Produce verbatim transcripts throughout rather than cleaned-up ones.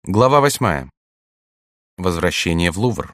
Глава восьмая. Возвращение в Лувр.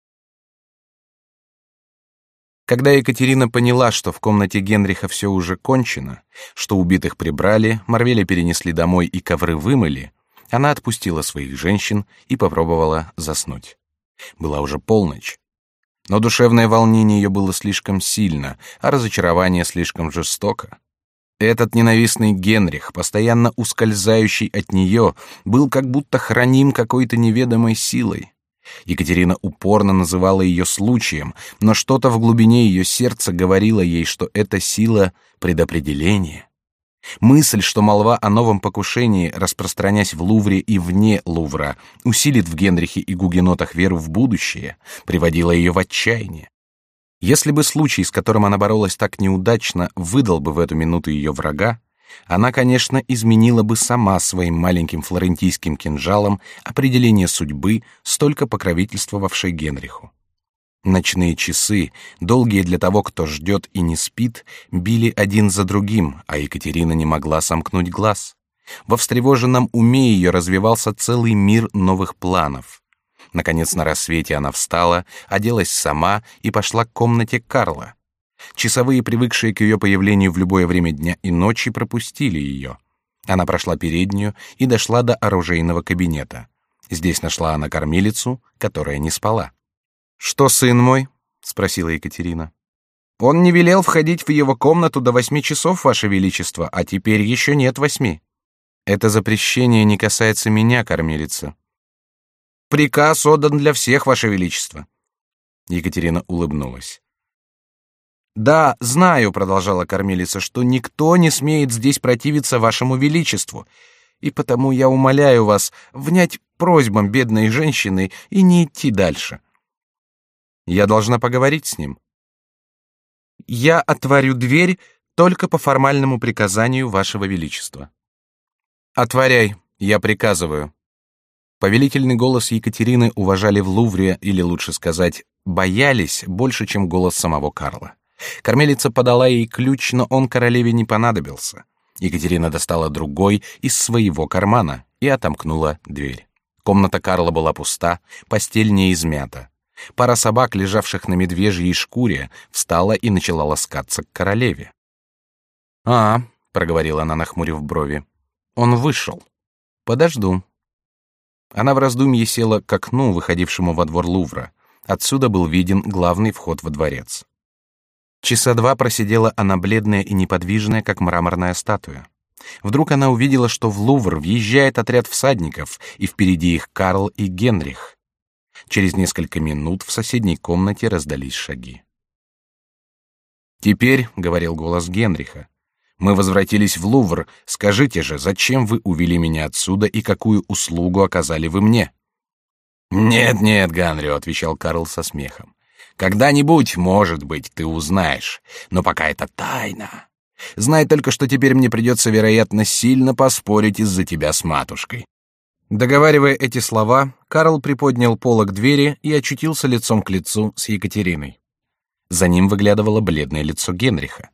Когда Екатерина поняла, что в комнате Генриха все уже кончено, что убитых прибрали, Марвеля перенесли домой и ковры вымыли, она отпустила своих женщин и попробовала заснуть. Была уже полночь. Но душевное волнение ее было слишком сильно, а разочарование слишком жестоко. Этот ненавистный Генрих, постоянно ускользающий от нее, был как будто храним какой-то неведомой силой. Екатерина упорно называла ее случаем, но что-то в глубине ее сердца говорило ей, что эта сила — предопределение. Мысль, что молва о новом покушении, распространясь в Лувре и вне Лувра, усилит в Генрихе и гугенотах веру в будущее, приводила ее в отчаяние. Если бы случай, с которым она боролась так неудачно, выдал бы в эту минуту ее врага, она, конечно, изменила бы сама своим маленьким флорентийским кинжалом определение судьбы, столько покровительствовавшей Генриху. Ночные часы, долгие для того, кто ждет и не спит, били один за другим, а Екатерина не могла сомкнуть глаз. Во встревоженном уме ее развивался целый мир новых планов. Наконец, на рассвете она встала, оделась сама и пошла к комнате Карла. Часовые, привыкшие к ее появлению в любое время дня и ночи, пропустили ее. Она прошла переднюю и дошла до оружейного кабинета. Здесь нашла она кормилицу, которая не спала. «Что, сын мой?» — спросила Екатерина. «Он не велел входить в его комнату до восьми часов, ваше величество, а теперь еще нет восьми». «Это запрещение не касается меня, кормилица». «Приказ отдан для всех, ваше величество». Екатерина улыбнулась. «Да, знаю, — продолжала кормилица, — что никто не смеет здесь противиться вашему величеству, и потому я умоляю вас внять просьбам бедной женщины и не идти дальше. Я должна поговорить с ним. Я отворю дверь только по формальному приказанию вашего величества». «Отворяй, я приказываю». Повелительный голос Екатерины уважали в Лувре, или лучше сказать, боялись больше, чем голос самого Карла. Кормилица подала ей ключ, но он королеве не понадобился. Екатерина достала другой из своего кармана и отомкнула дверь. Комната Карла была пуста, постель не измята. Пара собак, лежавших на медвежьей шкуре, встала и начала ласкаться к королеве. «А, — проговорила она, нахмурив брови, — он вышел. Подожду». Она в раздумье села к окну, выходившему во двор Лувра. Отсюда был виден главный вход во дворец. Часа два просидела она бледная и неподвижная, как мраморная статуя. Вдруг она увидела, что в Лувр въезжает отряд всадников, и впереди их Карл и Генрих. Через несколько минут в соседней комнате раздались шаги. «Теперь, — говорил голос Генриха, — мы возвратились в Лувр. Скажите же, зачем вы увели меня отсюда и какую услугу оказали вы мне?» «Нет, нет, Ганрио, — отвечал Карл со смехом. — Когда-нибудь, может быть, ты узнаешь, но пока это тайна. Знай только, что теперь мне придется, вероятно, сильно поспорить из-за тебя с матушкой». Договаривая эти слова, Карл приподнял полог двери и очутился лицом к лицу с Екатериной. За ним выглядывало бледное лицо Генриха.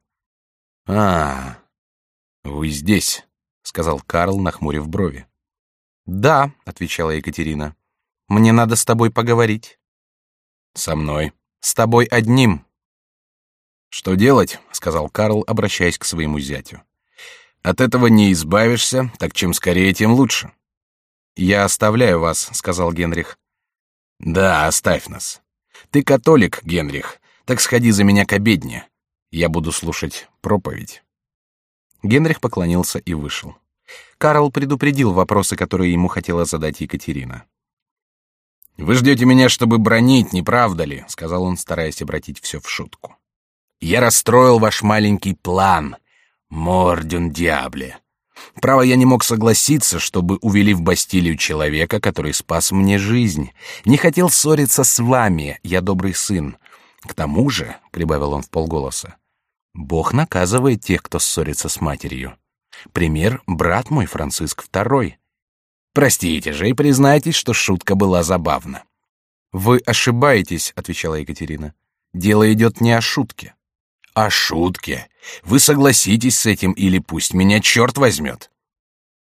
«А, вы здесь», — сказал Карл, нахмурив брови. «Да», — отвечала Екатерина, — «мне надо с тобой поговорить». «Со мной?» «С тобой одним». «Что делать?» — сказал Карл, обращаясь к своему зятю. «От этого не избавишься, так чем скорее, тем лучше». «Я оставляю вас», — сказал Генрих. «Да, оставь нас. Ты католик, Генрих, так сходи за меня к обедне. Я буду слушать проповедь». Генрих поклонился и вышел. Карл предупредил вопросы, которые ему хотела задать Екатерина. «Вы ждете меня, чтобы бранить, не правда ли?» — сказал он, стараясь обратить все в шутку. «Я расстроил ваш маленький план. Мордюн диабле. Право, я не мог согласиться, чтобы увели в Бастилию человека, который спас мне жизнь. Не хотел ссориться с вами, я добрый сын. К тому же, — прибавил он вполголоса, — Бог наказывает тех, кто ссорится с матерью. Пример — брат мой Франциск второй. Простите же и признайтесь, что шутка была забавна». «Вы ошибаетесь», — отвечала Екатерина. «Дело идет не о шутке». «О шутке? Вы согласитесь с этим или пусть меня черт возьмет?»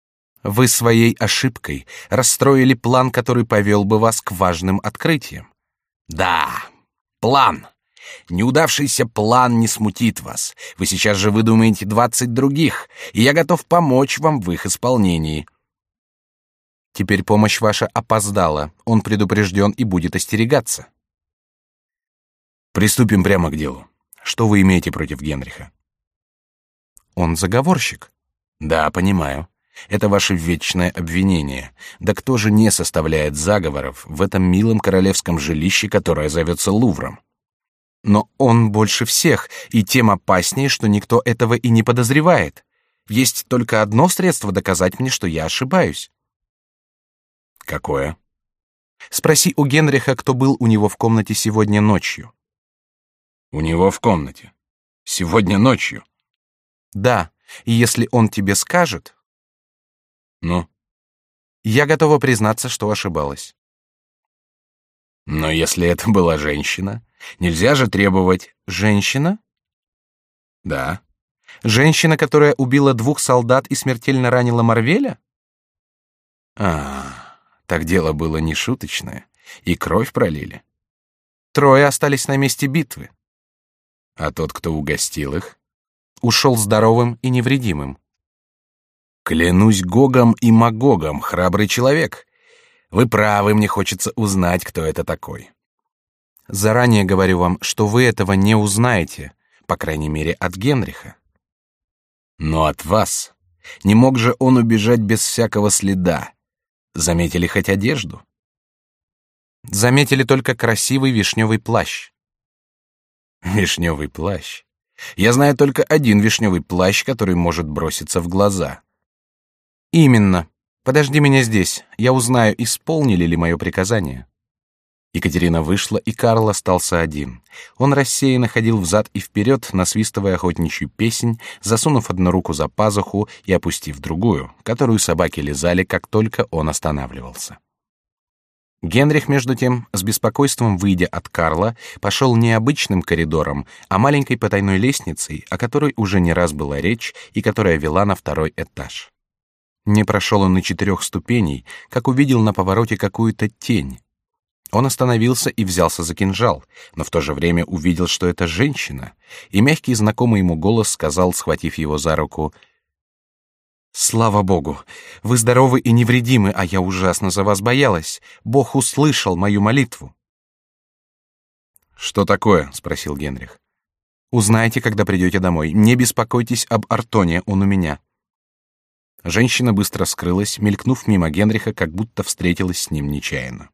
Вы своей ошибкой расстроили план, который повел бы вас к важным открытиям. Да, план. Неудавшийся план не смутит вас. Вы сейчас же выдумаете двадцать других, и я готов помочь вам в их исполнении. Теперь помощь ваша опоздала. Он предупрежден и будет остерегаться. Приступим прямо к делу. Что вы имеете против Генриха? Он заговорщик. Да, понимаю. Это ваше вечное обвинение. Да кто же не составляет заговоров в этом милом королевском жилище, которое зовется Лувром? Но он больше всех, и тем опаснее, что никто этого и не подозревает. Есть только одно средство доказать мне, что я ошибаюсь. Какое? Спроси у Генриха, кто был у него в комнате сегодня ночью. У него в комнате? Сегодня ночью? Да, и если он тебе скажет... Ну? Я готова признаться, что ошибалась. Но если это была женщина, нельзя же требовать... Женщина? Да. Женщина, которая убила двух солдат и смертельно ранила Марвеля? А, так дело было не шуточное, и кровь пролили. Трое остались на месте битвы. А тот, кто угостил их, ушел здоровым и невредимым. Клянусь Гогом и Магогом, храбрый человек. Вы правы, мне хочется узнать, кто это такой. Заранее говорю вам, что вы этого не узнаете, по крайней мере, от Генриха. Но от вас. Не мог же он убежать без всякого следа. Заметили хоть одежду? Заметили только красивый вишневый плащ. Вишневый плащ. Я знаю только один вишневый плащ, который может броситься в глаза. Именно. Подожди меня здесь. Я узнаю, исполнили ли мое приказание. Екатерина вышла, и Карл остался один. Он рассеянно ходил взад и вперед, насвистывая охотничью песнь, засунув одну руку за пазуху и опустив другую, которую собаки лизали, как только он останавливался. Генрих, между тем, с беспокойством выйдя от Карла, пошел не обычным коридором, а маленькой потайной лестницей, о которой уже не раз была речь и которая вела на второй этаж. Не прошел он и четырех ступеней, как увидел на повороте какую-то тень. Он остановился и взялся за кинжал, но в то же время увидел, что это женщина, и мягкий знакомый ему голос сказал, схватив его за руку: «Слава Богу! Вы здоровы и невредимы, а я ужасно за вас боялась. Бог услышал мою молитву». «Что такое?» — спросил Генрих. «Узнаете, когда придете домой. Не беспокойтесь об Артоне, он у меня». Женщина быстро скрылась, мелькнув мимо Генриха, как будто встретилась с ним нечаянно.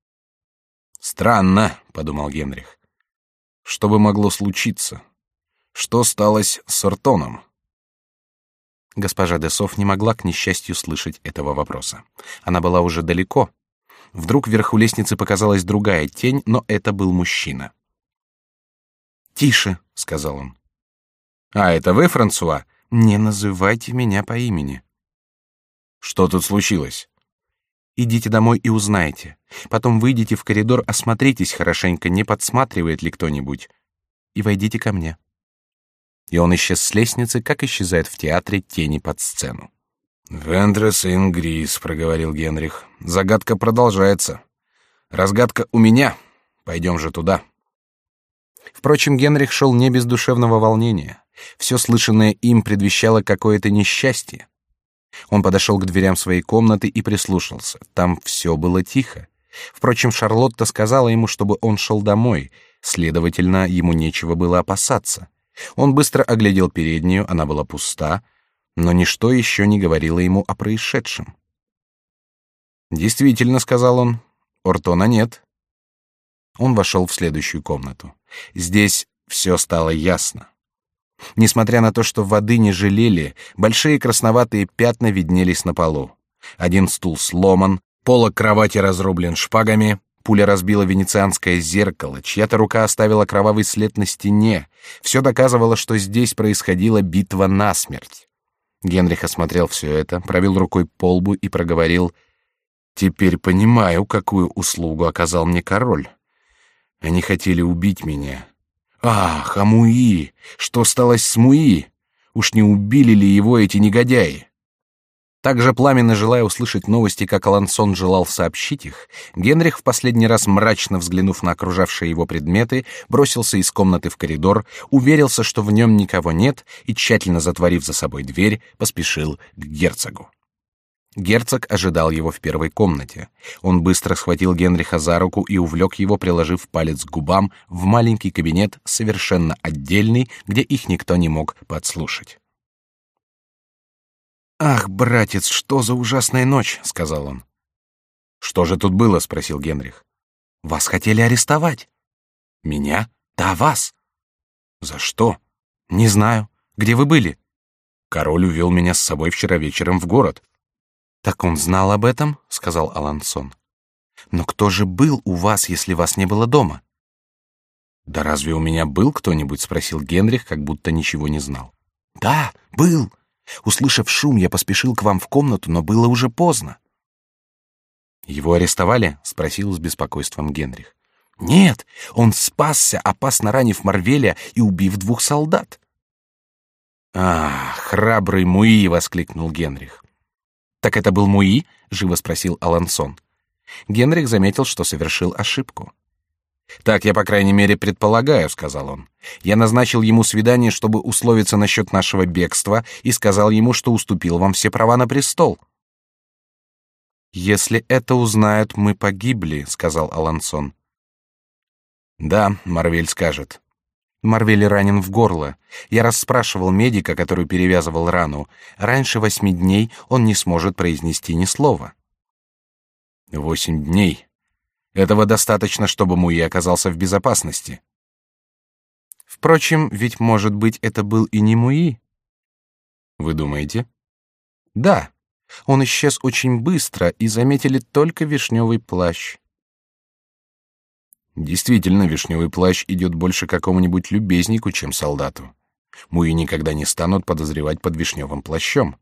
«Странно», — подумал Генрих. «Что бы могло случиться? Что сталось с Артоном?» Госпожа де Соф не могла, к несчастью, слышать этого вопроса. Она была уже далеко. Вдруг вверху лестницы показалась другая тень, но это был мужчина. «Тише», — сказал он. «А, это вы, Франсуа? Не называйте меня по имени». «Что тут случилось?» «Идите домой и узнаете. Потом выйдите в коридор, осмотритесь хорошенько, не подсматривает ли кто-нибудь, и войдите ко мне». И он исчез с лестницы, как исчезают в театре тени под сцену. «Вентрес ингрис», — проговорил Генрих. «Загадка продолжается. Разгадка у меня. Пойдем же туда». Впрочем, Генрих шел не без душевного волнения. Все слышанное им предвещало какое-то несчастье. Он подошел к дверям своей комнаты и прислушался. Там все было тихо. Впрочем, Шарлотта сказала ему, чтобы он шел домой. Следовательно, ему нечего было опасаться. Он быстро оглядел переднюю, она была пуста, но ничто еще не говорило ему о происшедшем. «Действительно», — сказал он, — «Ортона нет». Он вошел в следующую комнату. Здесь все стало ясно. Несмотря на то, что воды не жалели, большие красноватые пятна виднелись на полу. Один стул сломан, полок кровати разрублен шпагами, пуля разбила венецианское зеркало, чья-то рука оставила кровавый след на стене. Все доказывало, что здесь происходила битва насмерть. Генрих осмотрел все это, провел рукой по лбу и проговорил: «Теперь понимаю, какую услугу оказал мне король. Они хотели убить меня. Ах, а Муи! Что сталось с Муи? Уж не убили ли его эти негодяи?» Также пламенно желая услышать новости, как Алансон желал сообщить их, Генрих, в последний раз мрачно взглянув на окружавшие его предметы, бросился из комнаты в коридор, уверился, что в нем никого нет, и, тщательно затворив за собой дверь, поспешил к герцогу. Герцог ожидал его в первой комнате. Он быстро схватил Генриха за руку и увлек его, приложив палец к губам, в маленький кабинет, совершенно отдельный, где их никто не мог подслушать. «Ах, братец, что за ужасная ночь!» — сказал он. «Что же тут было?» — спросил Генрих. «Вас хотели арестовать». «Меня?» «Да, вас». «За что?» «Не знаю. Где вы были?» «Король увел меня с собой вчера вечером в город». «Так он знал об этом?» — сказал Алансон. «Но кто же был у вас, если вас не было дома?» «Да разве у меня был кто-нибудь?» — спросил Генрих, как будто ничего не знал. «Да, был. Услышав шум, я поспешил к вам в комнату, но было уже поздно». «Его арестовали?» — спросил с беспокойством Генрих. «Нет, он спасся, опасно ранив Марвеля и убив двух солдат». «Ах, храбрый Муи!» — воскликнул Генрих. «Так это был Муи?» — живо спросил Алансон. Генрих заметил, что совершил ошибку. «Так я, по крайней мере, предполагаю», — сказал он. «Я назначил ему свидание, чтобы условиться насчет нашего бегства, и сказал ему, что уступил вам все права на престол». «Если это узнают, мы погибли», — сказал Алансон. «Да, Марвель скажет». «Марвель ранен в горло. Я расспрашивал медика, который перевязывал рану. Раньше восьми дней он не сможет произнести ни слова». «Восемь дней. Этого достаточно, чтобы Муи оказался в безопасности». «Впрочем, ведь, может быть, это был и не Муи». «Вы думаете?» «Да. Он исчез очень быстро, и заметили только вишневый плащ». «Действительно, вишневый плащ идет больше какому-нибудь любезнику, чем солдату. Муи никогда не станут подозревать под вишневым плащом».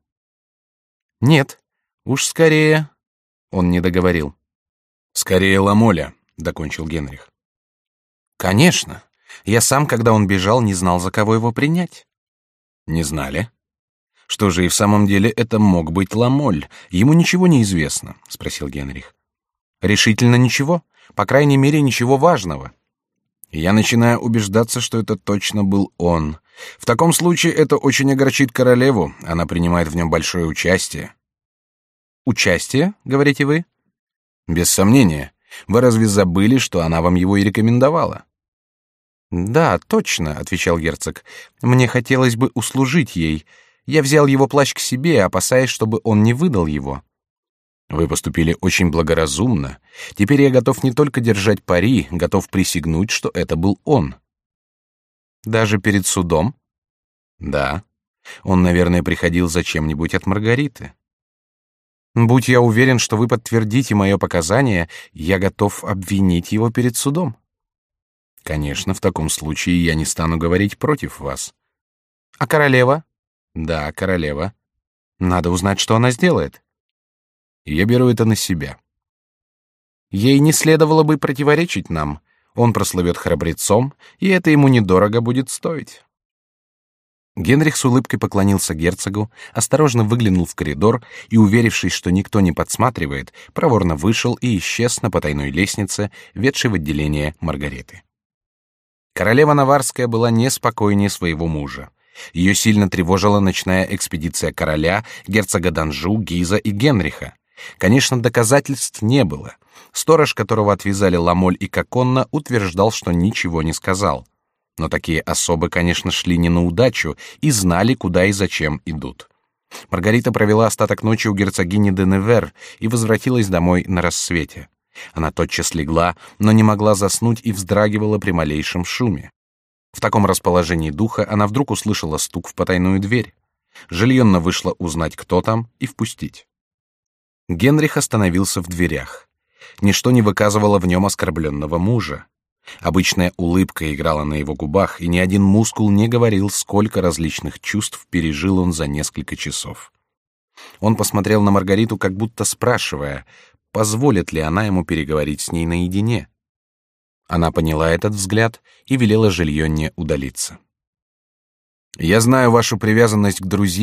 «Нет, уж скорее...» Он не договорил. «Скорее Ламоля», — докончил Генрих. «Конечно. Я сам, когда он бежал, не знал, за кого его принять». «Не знали? Что же, и в самом деле это мог быть Ламоль. Ему ничего не известно?» — спросил Генрих. «Решительно ничего. По крайней мере, ничего важного». «Я начинаю убеждаться, что это точно был он. В таком случае это очень огорчит королеву. Она принимает в нем большое участие». «Участие, говорите вы?» «Без сомнения. Вы разве забыли, что она вам его и рекомендовала?» «Да, точно», — отвечал герцог. «Мне хотелось бы услужить ей. Я взял его плащ к себе, опасаясь, чтобы он не выдал его». «Вы поступили очень благоразумно. Теперь я готов не только держать пари, готов присягнуть, что это был он». «Даже перед судом?» «Да. Он, наверное, приходил за чем-нибудь от Маргариты». «Будь я уверен, что вы подтвердите мое показание, я готов обвинить его перед судом». «Конечно, в таком случае я не стану говорить против вас». «А королева?» «Да, королева». «Надо узнать, что она сделает». «Я беру это на себя». «Ей не следовало бы противоречить нам. Он прослывет храбрецом, и это ему недорого будет стоить». Генрих с улыбкой поклонился герцогу, осторожно выглянул в коридор и, уверившись, что никто не подсматривает, проворно вышел и исчез на потайной лестнице, ведшей в отделение Маргариты. Королева Наварская была неспокойнее своего мужа. Ее сильно тревожила ночная экспедиция короля, герцога d'Анжу, Гиза и Генриха. Конечно, доказательств не было. Сторож, которого отвязали Ламоль и Коконна, утверждал, что ничего не сказал. Но такие особы, конечно, шли не на удачу и знали, куда и зачем идут. Маргарита провела остаток ночи у герцогини де Невер и возвратилась домой на рассвете. Она тотчас легла, но не могла заснуть и вздрагивала при малейшем шуме. В таком расположении духа она вдруг услышала стук в потайную дверь. Жильонна вышла узнать, кто там, и впустить. Генрих остановился в дверях. Ничто не выказывало в нем оскорбленного мужа. Обычная улыбка играла на его губах, и ни один мускул не говорил, сколько различных чувств пережил он за несколько часов. Он посмотрел на Маргариту, как будто спрашивая, позволит ли она ему переговорить с ней наедине. Она поняла этот взгляд и велела Жильонне удалиться. «Я знаю вашу привязанность к друзьям», —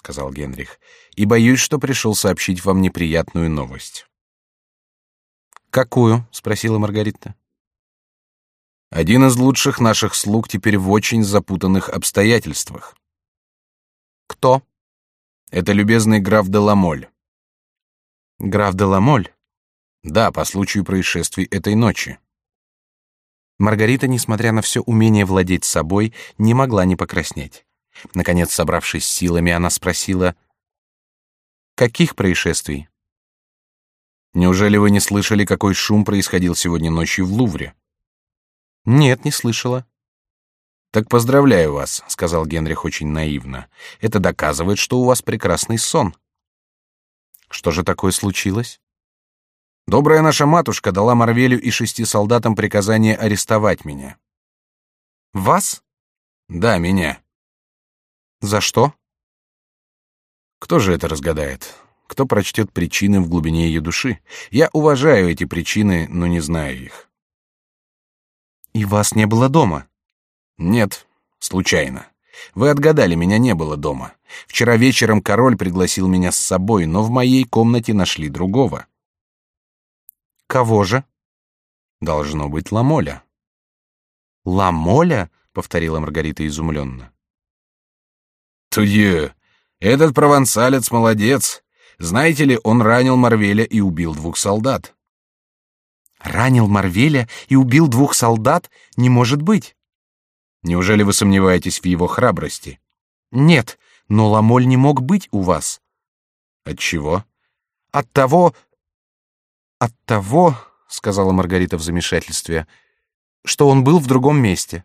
сказал Генрих, и боюсь, что пришел сообщить вам неприятную новость. Какую? спросила Маргарита. Один из лучших наших слуг теперь в очень запутанных обстоятельствах. Кто? Это любезный граф де Ламоль. Граф де Ламоль? Да, по случаю происшествий этой ночи. Маргарита, несмотря на все умение владеть собой, не могла не покраснеть. Наконец, собравшись силами, она спросила: «Каких происшествий?» «Неужели вы не слышали, какой шум происходил сегодня ночью в Лувре?» «Нет, не слышала». «Так поздравляю вас», — сказал Генрих очень наивно. «Это доказывает, что у вас прекрасный сон». «Что же такое случилось?» «Добрая наша матушка дала Марвелю и шести солдатам приказание арестовать меня». «Вас?» «Да, меня». «За что?» «Кто же это разгадает? Кто прочтет причины в глубине ее души? Я уважаю эти причины, но не знаю их». «И вас не было дома?» «Нет, случайно. Вы отгадали, меня не было дома. Вчера вечером король пригласил меня с собой, но в моей комнате нашли другого». «Кого же?» «Должно быть Ламоля». «Ламоля?» — повторила Маргарита изумленно. «Тудье! Этот провансалец молодец. Знаете ли, он ранил Марвеля и убил двух солдат». «Ранил Марвеля и убил двух солдат? Не может быть!» «Неужели вы сомневаетесь в его храбрости?» «Нет, но Ламоль не мог быть у вас». «Отчего?» «От того... от того, — сказала Маргарита в замешательстве, — что он был в другом месте».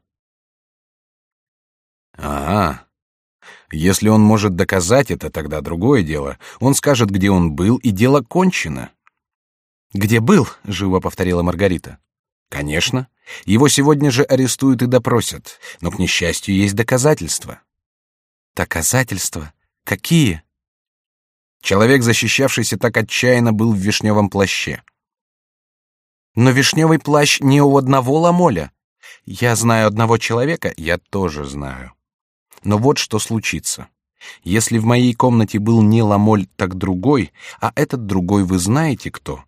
«Ага. Если он может доказать это, тогда другое дело. Он скажет, где он был, и дело кончено». «Где был?» — живо повторила Маргарита. «Конечно. Его сегодня же арестуют и допросят, но, к несчастью, есть доказательства». «Доказательства? Какие?» Человек, защищавшийся так отчаянно, был в вишневом плаще. «Но вишневый плащ не у одного Ламоля. Я знаю одного человека, я тоже знаю. Но вот что случится. Если в моей комнате был не Ламоль, так другой, а этот другой вы знаете кто?»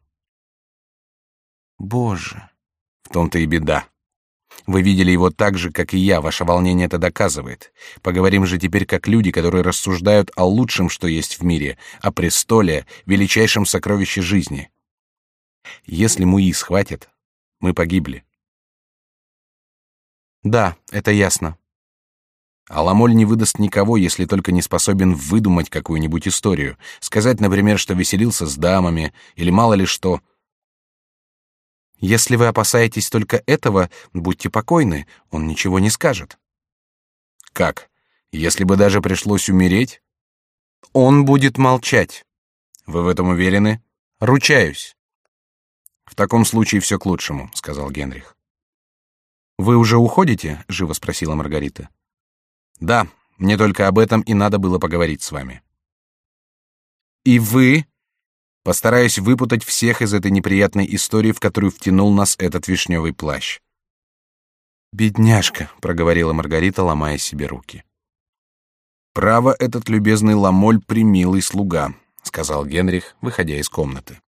«Боже!» «В том-то и беда. Вы видели его так же, как и я, ваше волнение это доказывает. Поговорим же теперь как люди, которые рассуждают о лучшем, что есть в мире, о престоле, величайшем сокровище жизни. Если Муи схватят, мы погибли». «Да, это ясно». «А Ламоль не выдаст никого, если только не способен выдумать какую-нибудь историю, сказать, например, что веселился с дамами, или мало ли что». «Если вы опасаетесь только этого, будьте покойны, он ничего не скажет». «Как? Если бы даже пришлось умереть?» «Он будет молчать». «Вы в этом уверены?» «Ручаюсь». «В таком случае все к лучшему», — сказал Генрих. «Вы уже уходите?» — живо спросила Маргарита. «Да, мне только об этом и надо было поговорить с вами». «И вы?» «Постараюсь выпутать всех из этой неприятной истории, в которую втянул нас этот вишневый плащ». «Бедняжка», — проговорила Маргарита, ломая себе руки. «Право, этот любезный Ламоль примилый слуга», — сказал Генрих, выходя из комнаты.